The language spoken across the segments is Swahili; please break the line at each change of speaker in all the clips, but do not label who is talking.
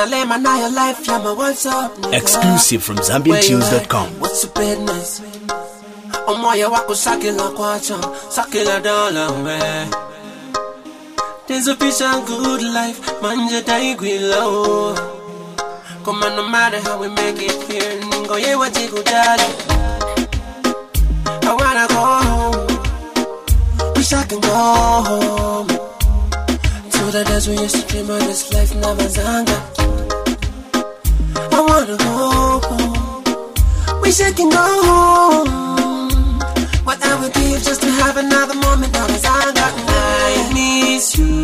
Malema na your life, yeah, my what's up, nigga?
Exclusive from ZambianTunes.com.
What's the business? Moya wako sakila kwacha, sakila dollar, man. There's a piece of good life, manja daigwilo. Come on, no matter how we make it here, ningo ye watiku dali. I wanna go home, wish I can go home. To the days we used to dream of this life, never zanga. I wanna go home, wish I can go home. What I would give just to have another moment, never zanga. I miss you,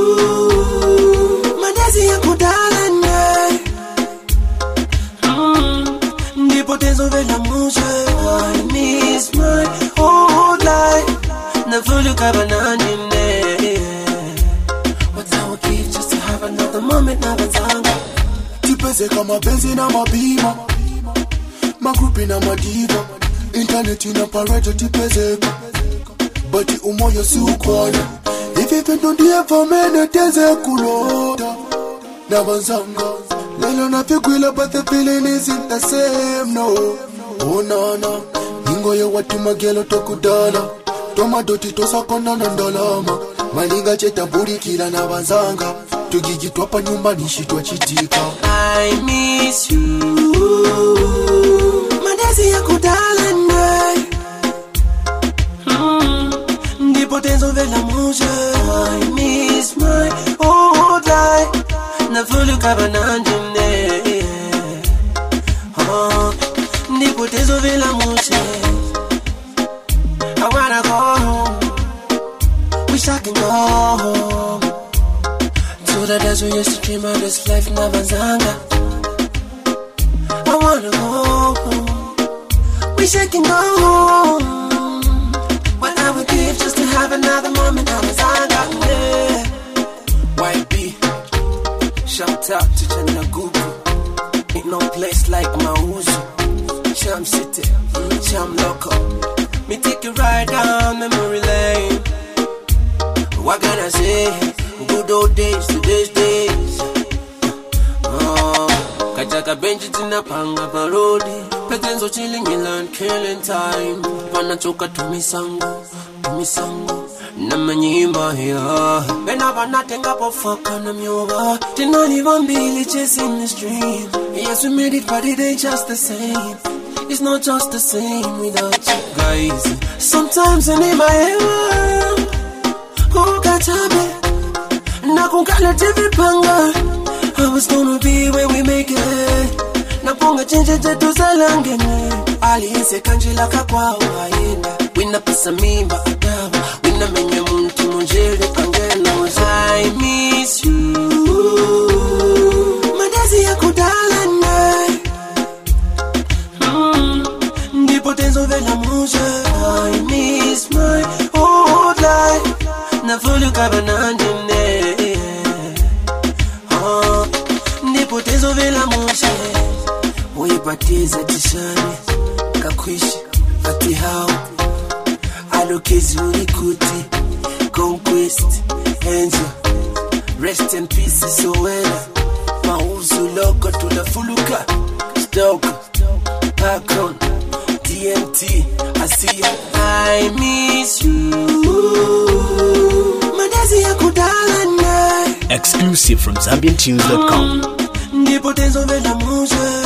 my daisy and Kodalane. Ndipo vela muje. I miss my old life. Never look up and what I would give just to have another moment, never zanga.
Tipeze kama benzi na mabima, magrupi na madiva, interneti na pareto tipeze. Bati umoyo si ukwana, hivi pendo ndiye famene teze kulota. Na banzanga, lelo na figuila but the feeling isn't the same, no. Oh nana, ningo ye watu magelo tokudala. Toma doti tosa kona na ndalama. Malinga cheta buri kila na banzanga. Tugijitwa pa nyumba nishitwa chitika.
I miss you, madezi ya Kodalane. Ndipo vela muje. I miss my old life. Never look up and ndipo vela muje. I wanna go home, wish I can go home. To the days we used to dream of this life, never zanga. I wanna go home, wish I can go home. What I would give just to have another moment, never zanga. YB, shout out to Chanagugu. Ain't no place like Mauzu. Cham City, Cham Loco. Me take you right down memory lane. What can I say? Good old days, today's days. Kajaka benji tina panga parodi. Petenzo chilling in land, killing time. Panachoka to me sango. Namanyimba here. Benavana tenga po fucka na myoba. Didn't even be chasing this dream. Yes, we made it, but it ain't just the same. It's not just the same without you guys. Sometimes I need my head. Who got time? Nakungala TV panga. I was gonna be where we make it. Napunga chenje jetu zalangene. Ali ise kanjila kakwa waenda. Wina pesa mimba adaba. Wina menye muntu munjiri kangena. I miss you, madezi ya Kodalane. Ndipo vela muje. I miss my old life. Never look up and ndipo vela muje. Uipatiza tishani kakwishi ati hao alokezi urikuti conquest angel rest in peace Sowela Mauzu loko tulafuluka stoke background TNT I see you. I miss you, madezi ya Kodalane.
Exclusive from ZambianTunes.com.
Ndipo vela muje.